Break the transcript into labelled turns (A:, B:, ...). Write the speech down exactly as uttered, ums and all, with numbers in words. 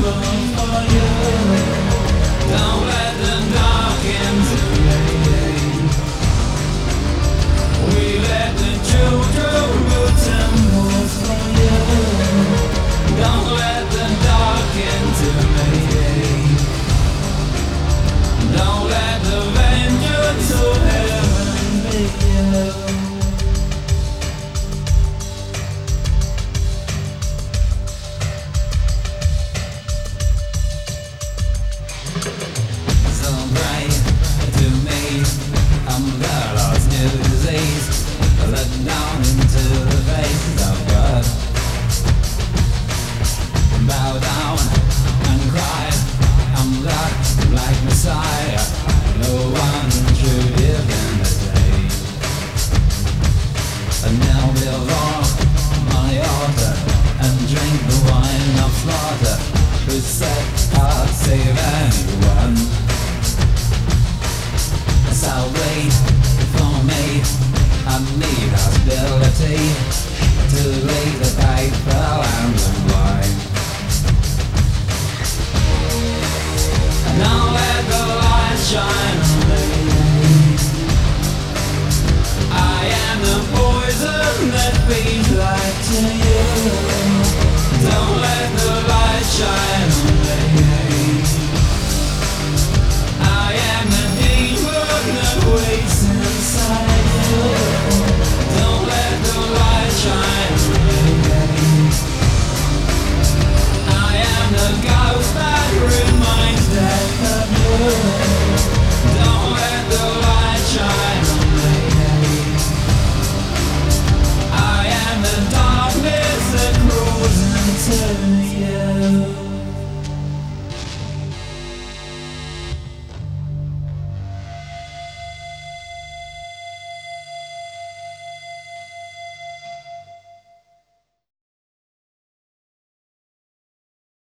A: for you. Don't let them dark into me. We let the children build temples for you. Don't let them dark into me. Don't let the vengeance of heaven be you. So bright to me, I'm the lost new disease, let down into the face of God. Bow down and cry, I'm that black Messiah, no one true divinity. And now before my altar and drink the wine of slaughter, who said I'd save anyone. So wait for me, I need hostility to lead the faithful and the blind. Now let the light shine on me. I am the poison that feeds life to you. Don't let the light shine on me. I am the demon that waits inside you. Don't let the light shine on me. I am the ghost that reminds death of you. Don't let the light shine on me. I am the darkness that grows into you.